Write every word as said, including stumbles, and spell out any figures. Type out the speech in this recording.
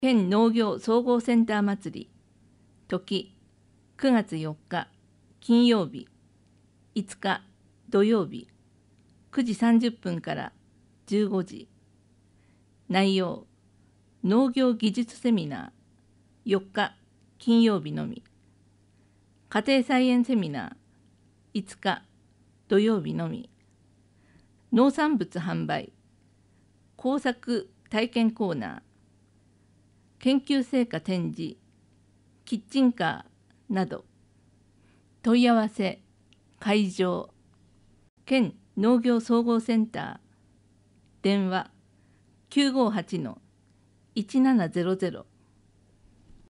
県農業総合センター祭り、時くがつよっか金曜日、いつか土曜日、くじさんじゅっぷんからじゅうごじ。内容、農業技術セミナー、よっか金曜日のみ。家庭菜園セミナー、いつか土曜日のみ。農産物販売、工作体験コーナー、研究成果展示、キッチンカーなど。問い合わせ、会場、県農業総合センター、電話きゅうごはちのいちななゼロゼロ